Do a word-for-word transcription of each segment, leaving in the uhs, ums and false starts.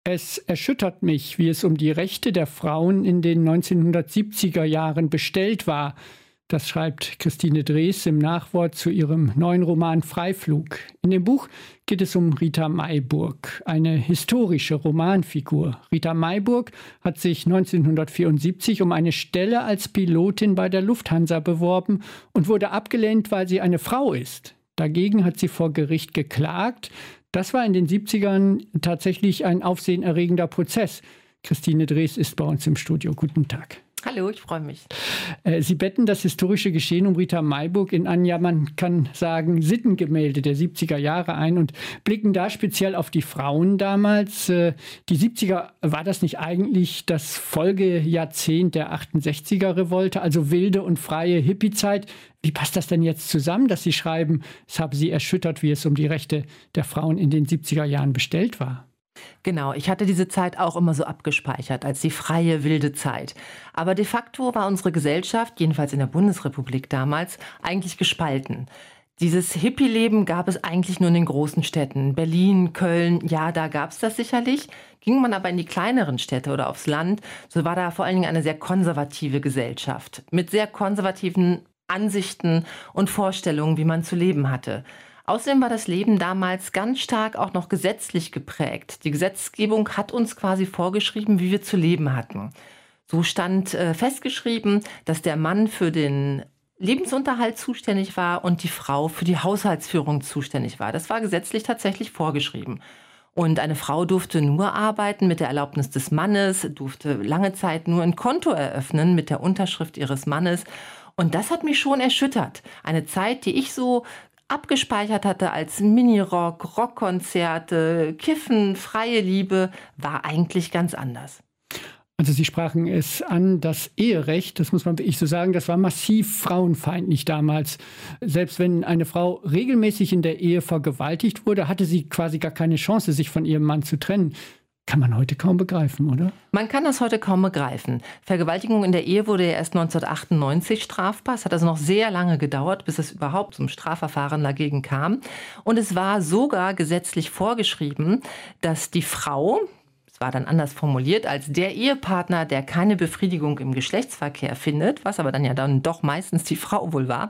Es erschüttert mich, wie es um die Rechte der Frauen in den neunzehnhundertsiebziger Jahren bestellt war. Das schreibt Christine Drees im Nachwort zu ihrem neuen Roman Freiflug. In dem Buch geht es um Rita Mayburg, eine historische Romanfigur. Rita Mayburg hat sich neunzehnhundertvierundsiebzig um eine Stelle als Pilotin bei der Lufthansa beworben und wurde abgelehnt, weil sie eine Frau ist. Dagegen hat sie vor Gericht geklagt. Das war in den siebzigern tatsächlich ein aufsehenerregender Prozess. Christine Drees ist bei uns im Studio. Guten Tag. Hallo, ich freue mich. Sie betten das historische Geschehen um Rita Mayburg in ein, ja, man kann sagen, Sittengemälde der siebziger Jahre ein und blicken da speziell auf die Frauen damals. Die siebziger, war das nicht eigentlich das Folgejahrzehnt der achtundsechziger-Revolte, also wilde und freie Hippiezeit? Wie passt das denn jetzt zusammen, dass Sie schreiben, es habe Sie erschüttert, wie es um die Rechte der Frauen in den siebziger Jahren bestellt war? Genau, ich hatte diese Zeit auch immer so abgespeichert als die freie, wilde Zeit. Aber de facto war unsere Gesellschaft, jedenfalls in der Bundesrepublik damals, eigentlich gespalten. Dieses Hippie-Leben gab es eigentlich nur in den großen Städten. Berlin, Köln, ja, da gab es das sicherlich. Ging man aber in die kleineren Städte oder aufs Land, so war da vor allen Dingen eine sehr konservative Gesellschaft. Mit sehr konservativen Ansichten und Vorstellungen, wie man zu leben hatte. Außerdem war das Leben damals ganz stark auch noch gesetzlich geprägt. Die Gesetzgebung hat uns quasi vorgeschrieben, wie wir zu leben hatten. So stand äh, festgeschrieben, dass der Mann für den Lebensunterhalt zuständig war und die Frau für die Haushaltsführung zuständig war. Das war gesetzlich tatsächlich vorgeschrieben. Und eine Frau durfte nur arbeiten mit der Erlaubnis des Mannes, durfte lange Zeit nur ein Konto eröffnen mit der Unterschrift ihres Mannes. Und das hat mich schon erschüttert. Eine Zeit, die ich so abgespeichert hatte als Minirock, Rockkonzerte, Kiffen, freie Liebe, war eigentlich ganz anders. Also Sie sprachen es an, das Eherecht, das muss man wirklich so sagen, das war massiv frauenfeindlich damals. Selbst wenn eine Frau regelmäßig in der Ehe vergewaltigt wurde, hatte sie quasi gar keine Chance, sich von ihrem Mann zu trennen. Kann man heute kaum begreifen, oder? Man kann das heute kaum begreifen. Vergewaltigung in der Ehe wurde ja erst neunzehnhundertachtundneunzig strafbar. Es hat also noch sehr lange gedauert, bis es überhaupt zum Strafverfahren dagegen kam. Und es war sogar gesetzlich vorgeschrieben, dass die Frau, es war dann anders formuliert, als der Ehepartner, der keine Befriedigung im Geschlechtsverkehr findet, was aber dann ja dann doch meistens die Frau wohl war,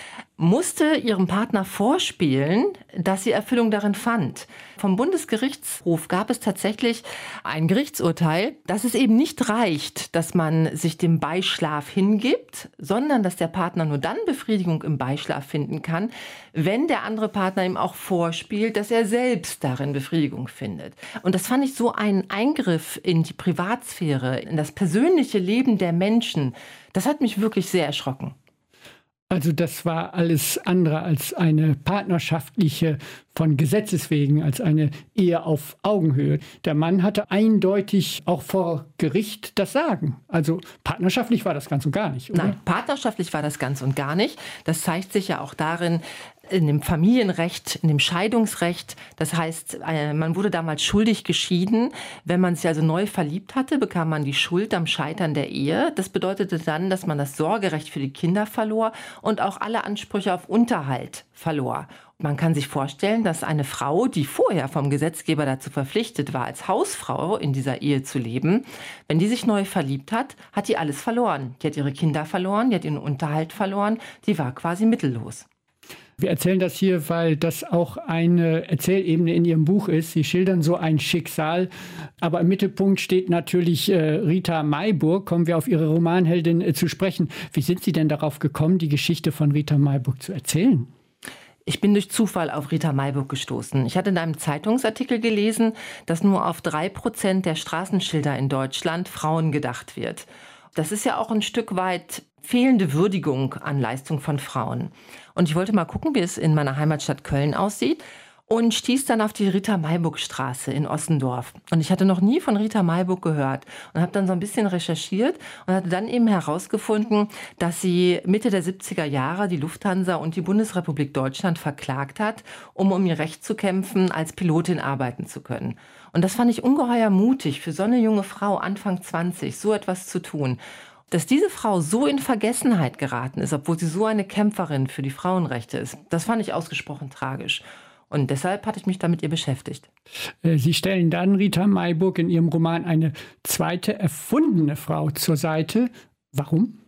musste ihrem Partner vorspielen, dass sie Erfüllung darin fand. Vom Bundesgerichtshof gab es tatsächlich ein Gerichtsurteil, dass es eben nicht reicht, dass man sich dem Beischlaf hingibt, sondern dass der Partner nur dann Befriedigung im Beischlaf finden kann, wenn der andere Partner ihm auch vorspielt, dass er selbst darin Befriedigung findet. Und das fand ich so ein Eingriff in die Privatsphäre, in das persönliche Leben der Menschen. Das hat mich wirklich sehr erschrocken. Also das war alles andere als eine partnerschaftliche, von Gesetzes wegen, als eine Ehe auf Augenhöhe. Der Mann hatte eindeutig auch vor Gericht das Sagen. Also partnerschaftlich war das ganz und gar nicht, oder? Nein, partnerschaftlich war das ganz und gar nicht. Das zeigt sich ja auch darin, in dem Familienrecht, in dem Scheidungsrecht. Das heißt, man wurde damals schuldig geschieden. Wenn man sich also neu verliebt hatte, bekam man die Schuld am Scheitern der Ehe. Das bedeutete dann, dass man das Sorgerecht für die Kinder verlor und auch alle Ansprüche auf Unterhalt verlor. Man kann sich vorstellen, dass eine Frau, die vorher vom Gesetzgeber dazu verpflichtet war, als Hausfrau in dieser Ehe zu leben, wenn die sich neu verliebt hat, hat die alles verloren. Die hat ihre Kinder verloren, die hat ihren Unterhalt verloren, die war quasi mittellos. Wir erzählen das hier, weil das auch eine Erzählebene in Ihrem Buch ist. Sie schildern so ein Schicksal, aber im Mittelpunkt steht natürlich äh, Rita Mayburg. Kommen wir auf Ihre Romanheldin äh, zu sprechen. Wie sind Sie denn darauf gekommen, die Geschichte von Rita Mayburg zu erzählen? Ich bin durch Zufall auf Rita Mayburg gestoßen. Ich hatte in einem Zeitungsartikel gelesen, dass nur auf drei Prozent der Straßenschilder in Deutschland Frauen gedacht wird. Das ist ja auch ein Stück weit fehlende Würdigung an Leistung von Frauen. Und ich wollte mal gucken, wie es in meiner Heimatstadt Köln aussieht und stieß dann auf die Rita-Mayburg-Straße in Ossendorf. Und ich hatte noch nie von Rita Mayburg gehört und habe dann so ein bisschen recherchiert und hatte dann eben herausgefunden, dass sie Mitte der siebziger Jahre die Lufthansa und die Bundesrepublik Deutschland verklagt hat, um um ihr Recht zu kämpfen, als Pilotin arbeiten zu können. Und das fand ich ungeheuer mutig für so eine junge Frau, Anfang zwanzig, so etwas zu tun. Dass diese Frau so in Vergessenheit geraten ist, obwohl sie so eine Kämpferin für die Frauenrechte ist, das fand ich ausgesprochen tragisch. Und deshalb hatte ich mich da mit ihr beschäftigt. Sie stellen dann Rita Maiburg in ihrem Roman eine zweite erfundene Frau zur Seite. Warum?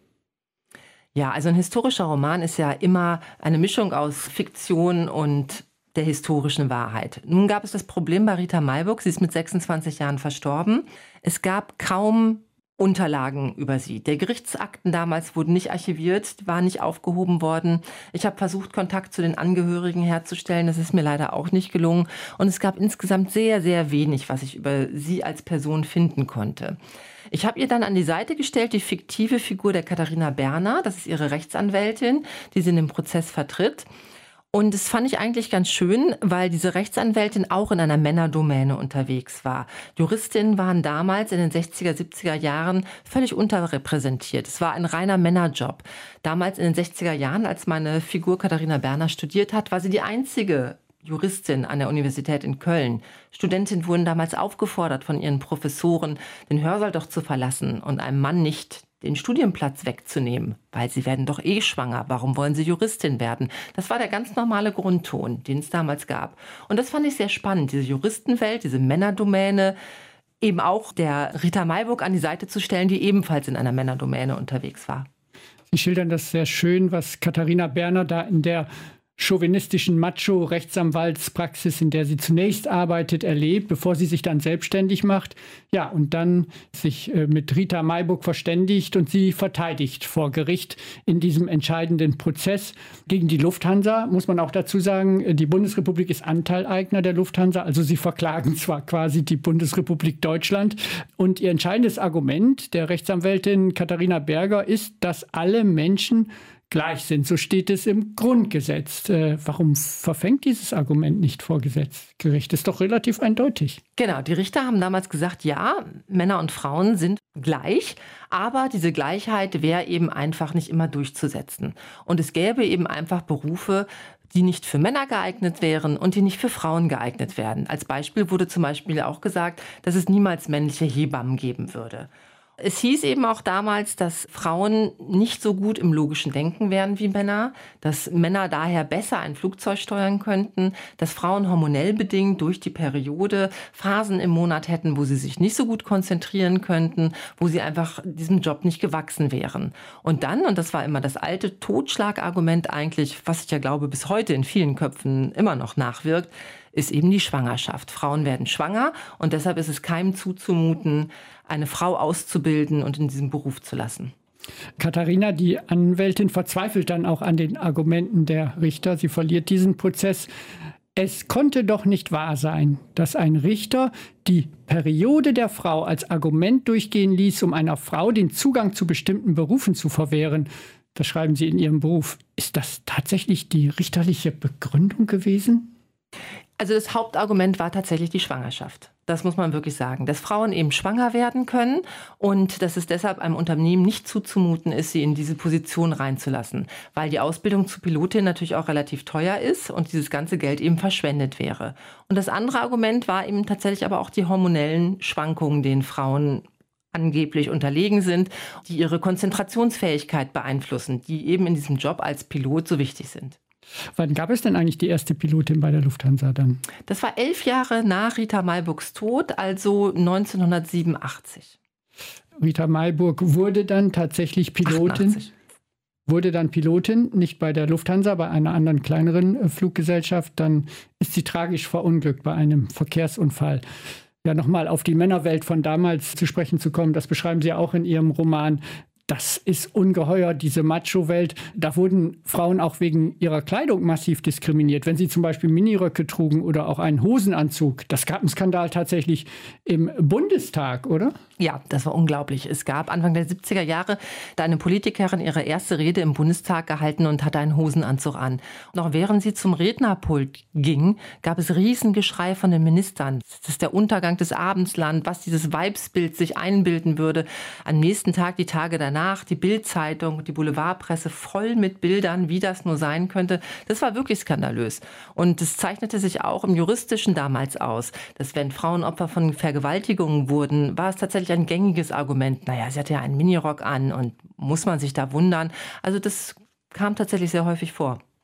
Ja, also ein historischer Roman ist ja immer eine Mischung aus Fiktion und der historischen Wahrheit. Nun gab es das Problem bei Rita Maiburg, sie ist mit sechsundzwanzig Jahren verstorben. Es gab kaum Unterlagen über sie. Der Gerichtsakten damals wurden nicht archiviert, waren nicht aufgehoben worden. Ich habe versucht, Kontakt zu den Angehörigen herzustellen. Das ist mir leider auch nicht gelungen. Und es gab insgesamt sehr, sehr wenig, was ich über sie als Person finden konnte. Ich habe ihr dann an die Seite gestellt die fiktive Figur der Katharina Berner. Das ist ihre Rechtsanwältin, die sie in dem Prozess vertritt. Und das fand ich eigentlich ganz schön, weil diese Rechtsanwältin auch in einer Männerdomäne unterwegs war. Juristinnen waren damals in den sechziger, siebziger Jahren völlig unterrepräsentiert. Es war ein reiner Männerjob. Damals in den sechziger Jahren, als meine Figur Katharina Berner studiert hat, war sie die einzige Juristin an der Universität in Köln. Studentinnen wurden damals aufgefordert von ihren Professoren, den Hörsaal doch zu verlassen und einem Mann nicht den Studienplatz wegzunehmen, weil sie werden doch eh schwanger. Warum wollen sie Juristin werden? Das war der ganz normale Grundton, den es damals gab. Und das fand ich sehr spannend, diese Juristenwelt, diese Männerdomäne, eben auch der Rita Maiburg an die Seite zu stellen, die ebenfalls in einer Männerdomäne unterwegs war. Sie schildern das sehr schön, was Katharina Berner da in der chauvinistischen Macho-Rechtsanwaltspraxis, in der sie zunächst arbeitet, erlebt, bevor sie sich dann selbstständig macht. Ja, und dann sich äh, mit Rita Maiburg verständigt und sie verteidigt vor Gericht in diesem entscheidenden Prozess gegen die Lufthansa. Muss man auch dazu sagen, die Bundesrepublik ist Anteileigner der Lufthansa, also sie verklagen zwar quasi die Bundesrepublik Deutschland. Und ihr entscheidendes Argument der Rechtsanwältin Katharina Berger ist, dass alle Menschen gleich sind. So steht es im Grundgesetz. Äh, warum verfängt dieses Argument nicht vor Gericht? Ist doch relativ eindeutig. Genau, die Richter haben damals gesagt, ja, Männer und Frauen sind gleich, aber diese Gleichheit wäre eben einfach nicht immer durchzusetzen. Und es gäbe eben einfach Berufe, die nicht für Männer geeignet wären und die nicht für Frauen geeignet werden. Als Beispiel wurde zum Beispiel auch gesagt, dass es niemals männliche Hebammen geben würde. Es hieß eben auch damals, dass Frauen nicht so gut im logischen Denken wären wie Männer, dass Männer daher besser ein Flugzeug steuern könnten, dass Frauen hormonell bedingt durch die Periode Phasen im Monat hätten, wo sie sich nicht so gut konzentrieren könnten, wo sie einfach diesem Job nicht gewachsen wären. Und dann, und das war immer das alte Totschlagargument eigentlich, was ich ja glaube bis heute in vielen Köpfen immer noch nachwirkt, ist eben die Schwangerschaft. Frauen werden schwanger und deshalb ist es keinem zuzumuten, eine Frau auszubilden und in diesem Beruf zu lassen. Katharina, die Anwältin, verzweifelt dann auch an den Argumenten der Richter. Sie verliert diesen Prozess. Es konnte doch nicht wahr sein, dass ein Richter die Periode der Frau als Argument durchgehen ließ, um einer Frau den Zugang zu bestimmten Berufen zu verwehren. Das schreiben Sie in Ihrem Beruf. Ist das tatsächlich die richterliche Begründung gewesen? Also das Hauptargument war tatsächlich die Schwangerschaft. Das muss man wirklich sagen, dass Frauen eben schwanger werden können und dass es deshalb einem Unternehmen nicht zuzumuten ist, sie in diese Position reinzulassen, weil die Ausbildung zur Pilotin natürlich auch relativ teuer ist und dieses ganze Geld eben verschwendet wäre. Und das andere Argument war eben tatsächlich aber auch die hormonellen Schwankungen, denen Frauen angeblich unterlegen sind, die ihre Konzentrationsfähigkeit beeinflussen, die eben in diesem Job als Pilot so wichtig sind. Wann gab es denn eigentlich die erste Pilotin bei der Lufthansa dann? Das war elf Jahre nach Rita Maiburgs Tod, also neunzehnhundertsiebenundachtzig. Rita Maiburg wurde dann tatsächlich Pilotin. achtundachtzig. Wurde dann Pilotin, nicht bei der Lufthansa, bei einer anderen kleineren Fluggesellschaft. Dann ist sie tragisch verunglückt bei einem Verkehrsunfall. Ja, nochmal auf die Männerwelt von damals zu sprechen zu kommen, das beschreiben Sie auch in Ihrem Roman. Das ist ungeheuer, diese Macho-Welt. Da wurden Frauen auch wegen ihrer Kleidung massiv diskriminiert. Wenn sie zum Beispiel Miniröcke trugen oder auch einen Hosenanzug. Das gab einen Skandal tatsächlich im Bundestag, oder? Ja, das war unglaublich. Es gab Anfang der siebziger Jahre da eine Politikerin ihre erste Rede im Bundestag gehalten und hatte einen Hosenanzug an. Noch während sie zum Rednerpult ging, gab es Riesengeschrei von den Ministern. Das ist der Untergang des Abendsland, was dieses Weibsbild sich einbilden würde. Am nächsten Tag, die Tage danach, die Bild-Zeitung, die Boulevardpresse voll mit Bildern, wie das nur sein könnte. Das war wirklich skandalös. Und es zeichnete sich auch im Juristischen damals aus, dass wenn Frauen Opfer von Vergewaltigungen wurden, war es tatsächlich ein gängiges Argument. Naja, sie hatte ja einen Minirock an und muss man sich da wundern. Also das kam tatsächlich sehr häufig vor.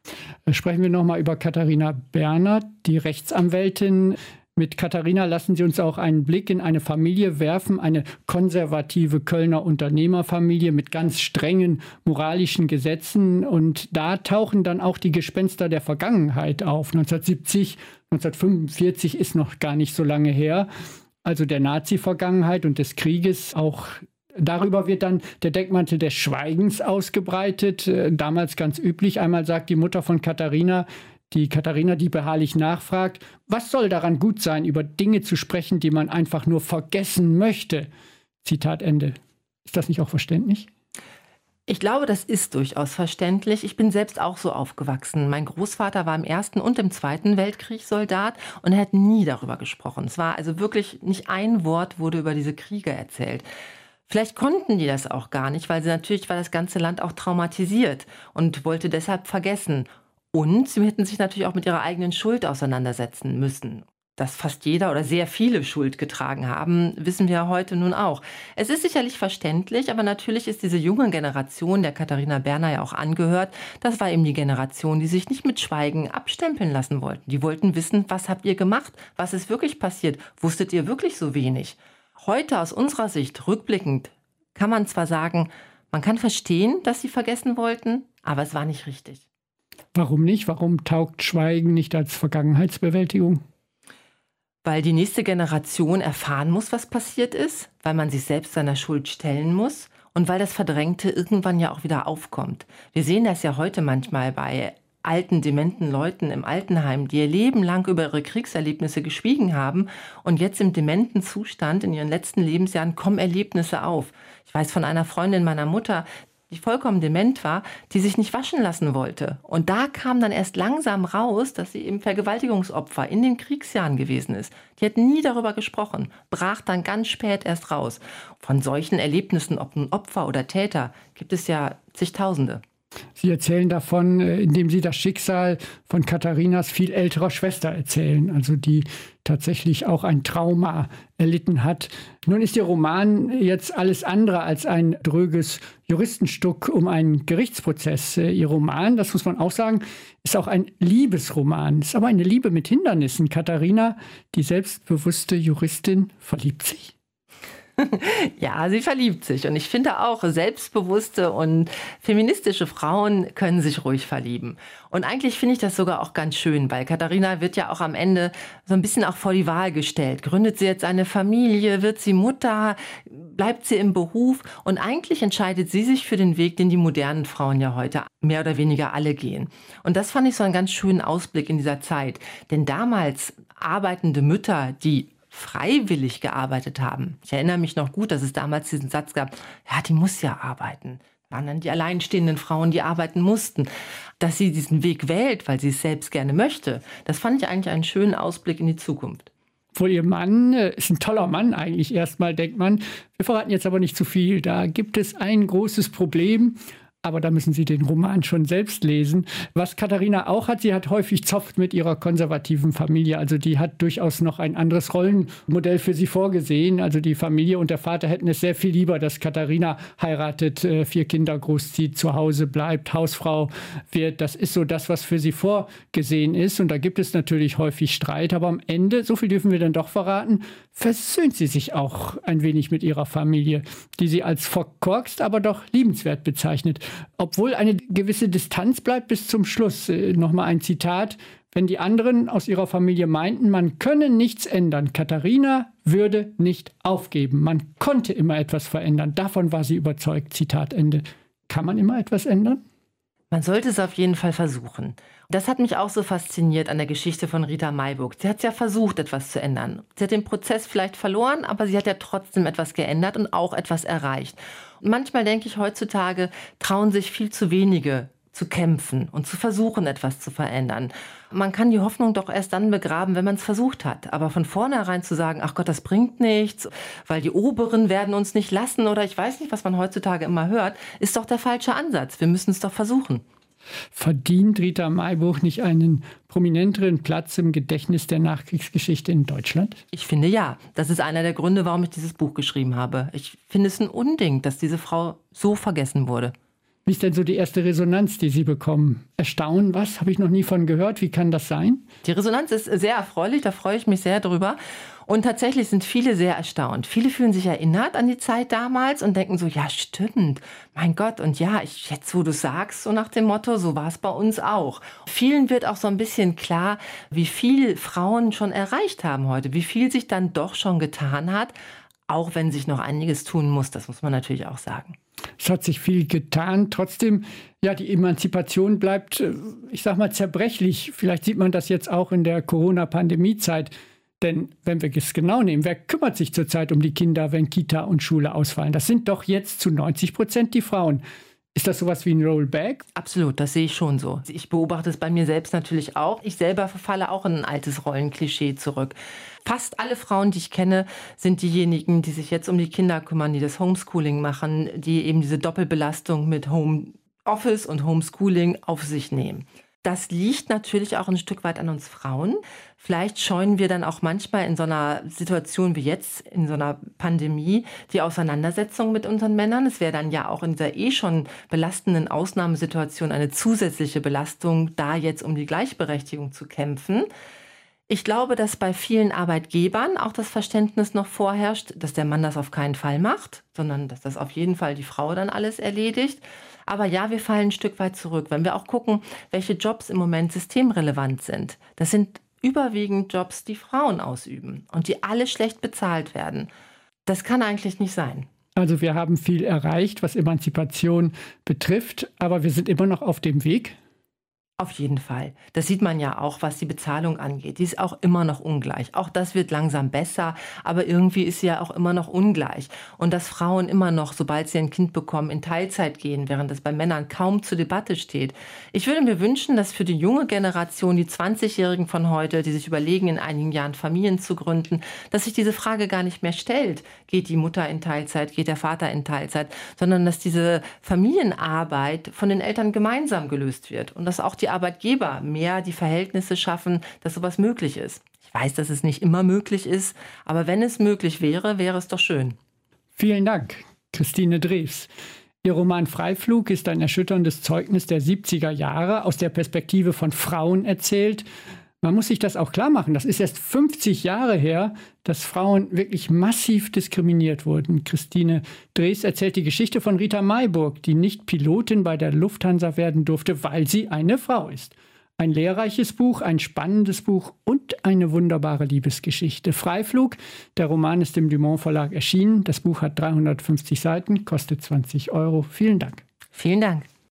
Sprechen wir nochmal über Katharina Berner, die Rechtsanwältin. Mit Katharina lassen Sie uns auch einen Blick in eine Familie werfen, eine konservative Kölner Unternehmerfamilie mit ganz strengen moralischen Gesetzen. Und da tauchen dann auch die Gespenster der Vergangenheit auf. neunzehnhundertsiebzig, neunzehnhundertfünfundvierzig ist noch gar nicht so lange her. Also der Nazi-Vergangenheit und des Krieges. Auch darüber wird dann der Deckmantel des Schweigens ausgebreitet. Damals ganz üblich. Einmal sagt die Mutter von Katharina, Die Katharina, die beharrlich nachfragt, was soll daran gut sein, über Dinge zu sprechen, die man einfach nur vergessen möchte? Zitat Ende. Ist das nicht auch verständlich? Ich glaube, das ist durchaus verständlich. Ich bin selbst auch so aufgewachsen. Mein Großvater war im Ersten und im Zweiten Weltkrieg Soldat und er hat nie darüber gesprochen. Es war also wirklich nicht ein Wort wurde über diese Kriege erzählt. Vielleicht konnten die das auch gar nicht, weil sie natürlich war das ganze Land auch traumatisiert und wollte deshalb vergessen. Und sie hätten sich natürlich auch mit ihrer eigenen Schuld auseinandersetzen müssen. Dass fast jeder oder sehr viele Schuld getragen haben, wissen wir heute nun auch. Es ist sicherlich verständlich, aber natürlich ist diese junge Generation, der Katharina Berner ja auch angehört, das war eben die Generation, die sich nicht mit Schweigen abstempeln lassen wollten. Die wollten wissen, was habt ihr gemacht? Was ist wirklich passiert? Wusstet ihr wirklich so wenig? Heute aus unserer Sicht, rückblickend, kann man zwar sagen, man kann verstehen, dass sie vergessen wollten, aber es war nicht richtig. Warum nicht? Warum taugt Schweigen nicht als Vergangenheitsbewältigung? Weil die nächste Generation erfahren muss, was passiert ist, weil man sich selbst seiner Schuld stellen muss und weil das Verdrängte irgendwann ja auch wieder aufkommt. Wir sehen das ja heute manchmal bei alten, dementen Leuten im Altenheim, die ihr Leben lang über ihre Kriegserlebnisse geschwiegen haben und jetzt im dementen Zustand in ihren letzten Lebensjahren kommen Erlebnisse auf. Ich weiß von einer Freundin meiner Mutter, die vollkommen dement war, die sich nicht waschen lassen wollte. Und da kam dann erst langsam raus, dass sie eben Vergewaltigungsopfer in den Kriegsjahren gewesen ist. Die hat nie darüber gesprochen, brach dann ganz spät erst raus. Von solchen Erlebnissen, ob nun Opfer oder Täter, gibt es ja zigtausende. Sie erzählen davon, indem Sie das Schicksal von Katharinas viel älterer Schwester erzählen, also die tatsächlich auch ein Trauma erlitten hat. Nun ist Ihr Roman jetzt alles andere als ein dröges Juristenstück um einen Gerichtsprozess. Ihr Roman, das muss man auch sagen, ist auch ein Liebesroman, ist aber eine Liebe mit Hindernissen. Katharina, die selbstbewusste Juristin, verliebt sich. Ja, sie verliebt sich. Und ich finde auch, selbstbewusste und feministische Frauen können sich ruhig verlieben. Und eigentlich finde ich das sogar auch ganz schön, weil Katharina wird ja auch am Ende so ein bisschen auch vor die Wahl gestellt. Gründet sie jetzt eine Familie? Wird sie Mutter? Bleibt sie im Beruf? Und eigentlich entscheidet sie sich für den Weg, den die modernen Frauen ja heute mehr oder weniger alle gehen. Und das fand ich so einen ganz schönen Ausblick in dieser Zeit. Denn damals arbeitende Mütter, die freiwillig gearbeitet haben. Ich erinnere mich noch gut, dass es damals diesen Satz gab, ja, die muss ja arbeiten. Das waren dann die alleinstehenden Frauen, die arbeiten mussten. Dass sie diesen Weg wählt, weil sie es selbst gerne möchte, das fand ich eigentlich einen schönen Ausblick in die Zukunft. Obwohl ihr Mann ist ein toller Mann eigentlich erstmal, denkt man. Wir verraten jetzt aber nicht zu viel. Da gibt es ein großes Problem. Aber da müssen Sie den Roman schon selbst lesen. Was Katharina auch hat, sie hat häufig Zoff mit ihrer konservativen Familie. Also die hat durchaus noch ein anderes Rollenmodell für sie vorgesehen. Also die Familie und der Vater hätten es sehr viel lieber, dass Katharina heiratet, vier Kinder großzieht, zu Hause bleibt, Hausfrau wird. Das ist so das, was für sie vorgesehen ist. Und da gibt es natürlich häufig Streit. Aber am Ende, so viel dürfen wir dann doch verraten, versöhnt sie sich auch ein wenig mit ihrer Familie, die sie als verkorkst, aber doch liebenswert bezeichnet. Obwohl eine gewisse Distanz bleibt bis zum Schluss. Äh, Nochmal ein Zitat. Wenn die anderen aus ihrer Familie meinten, man könne nichts ändern, Katharina würde nicht aufgeben. Man konnte immer etwas verändern. Davon war sie überzeugt. Zitat Ende. Kann man immer etwas ändern? Man sollte es auf jeden Fall versuchen. Das hat mich auch so fasziniert an der Geschichte von Rita Maibook. Sie hat ja versucht, etwas zu ändern. Sie hat den Prozess vielleicht verloren, aber sie hat ja trotzdem etwas geändert und auch etwas erreicht. Und manchmal denke ich, heutzutage trauen sich viel zu wenige zu kämpfen und zu versuchen, etwas zu verändern. Man kann die Hoffnung doch erst dann begraben, wenn man es versucht hat. Aber von vornherein zu sagen, ach Gott, das bringt nichts, weil die Oberen werden uns nicht lassen oder ich weiß nicht, was man heutzutage immer hört, ist doch der falsche Ansatz. Wir müssen es doch versuchen. Verdient Rita Maibook nicht einen prominenteren Platz im Gedächtnis der Nachkriegsgeschichte in Deutschland? Ich finde ja. Das ist einer der Gründe, warum ich dieses Buch geschrieben habe. Ich finde es ein Unding, dass diese Frau so vergessen wurde. Wie ist denn so die erste Resonanz, die Sie bekommen? Erstaunen, was? Habe ich noch nie von gehört. Wie kann das sein? Die Resonanz ist sehr erfreulich, da freue ich mich sehr drüber. Und tatsächlich sind viele sehr erstaunt. Viele fühlen sich erinnert an die Zeit damals und denken so, ja stimmt, mein Gott, und ja, ich, jetzt wo du sagst, so nach dem Motto, so war es bei uns auch. Vielen wird auch so ein bisschen klar, wie viel Frauen schon erreicht haben heute, wie viel sich dann doch schon getan hat, auch wenn sich noch einiges tun muss, das muss man natürlich auch sagen. Es hat sich viel getan. Trotzdem, ja, die Emanzipation bleibt, ich sag mal, zerbrechlich. Vielleicht sieht man das jetzt auch in der Corona-Pandemie-Zeit. Denn wenn wir es genau nehmen, wer kümmert sich zurzeit um die Kinder, wenn Kita und Schule ausfallen? Das sind doch jetzt zu neunzig Prozent die Frauen. Ist das sowas wie ein Rollback? Absolut, das sehe ich schon so. Ich beobachte es bei mir selbst natürlich auch. Ich selber verfalle auch in ein altes Rollenklischee zurück. Fast alle Frauen, die ich kenne, sind diejenigen, die sich jetzt um die Kinder kümmern, die das Homeschooling machen, die eben diese Doppelbelastung mit Homeoffice und Homeschooling auf sich nehmen. Das liegt natürlich auch ein Stück weit an uns Frauen. Vielleicht scheuen wir dann auch manchmal in so einer Situation wie jetzt, in so einer Pandemie, die Auseinandersetzung mit unseren Männern. Es wäre dann ja auch in dieser eh schon belastenden Ausnahmesituation eine zusätzliche Belastung, da jetzt um die Gleichberechtigung zu kämpfen. Ich glaube, dass bei vielen Arbeitgebern auch das Verständnis noch vorherrscht, dass der Mann das auf keinen Fall macht, sondern dass das auf jeden Fall die Frau dann alles erledigt. Aber ja, wir fallen ein Stück weit zurück. Wenn wir auch gucken, welche Jobs im Moment systemrelevant sind, das sind überwiegend Jobs, die Frauen ausüben und die alle schlecht bezahlt werden. Das kann eigentlich nicht sein. Also wir haben viel erreicht, was Emanzipation betrifft, aber wir sind immer noch auf dem Weg. Auf jeden Fall. Das sieht man ja auch, was die Bezahlung angeht. Die ist auch immer noch ungleich. Auch das wird langsam besser, aber irgendwie ist sie ja auch immer noch ungleich. Und dass Frauen immer noch, sobald sie ein Kind bekommen, in Teilzeit gehen, während das bei Männern kaum zur Debatte steht. Ich würde mir wünschen, dass für die junge Generation, die zwanzigjährigen von heute, die sich überlegen, in einigen Jahren Familien zu gründen, dass sich diese Frage gar nicht mehr stellt. Geht die Mutter in Teilzeit, geht der Vater in Teilzeit, sondern dass diese Familienarbeit von den Eltern gemeinsam gelöst wird und dass auch die Die Arbeitgeber mehr die Verhältnisse schaffen, dass sowas möglich ist. Ich weiß, dass es nicht immer möglich ist, aber wenn es möglich wäre, wäre es doch schön. Vielen Dank, Christine Drews. Ihr Roman Freiflug ist ein erschütterndes Zeugnis der siebziger Jahre, aus der Perspektive von Frauen erzählt. Man muss sich das auch klar machen, das ist erst fünfzig Jahre her, dass Frauen wirklich massiv diskriminiert wurden. Christine Drews erzählt die Geschichte von Rita Mayburg, die nicht Pilotin bei der Lufthansa werden durfte, weil sie eine Frau ist. Ein lehrreiches Buch, ein spannendes Buch und eine wunderbare Liebesgeschichte. Freiflug, der Roman ist im Dumont Verlag erschienen. Das Buch hat dreihundertfünfzig Seiten, kostet zwanzig Euro. Vielen Dank. Vielen Dank.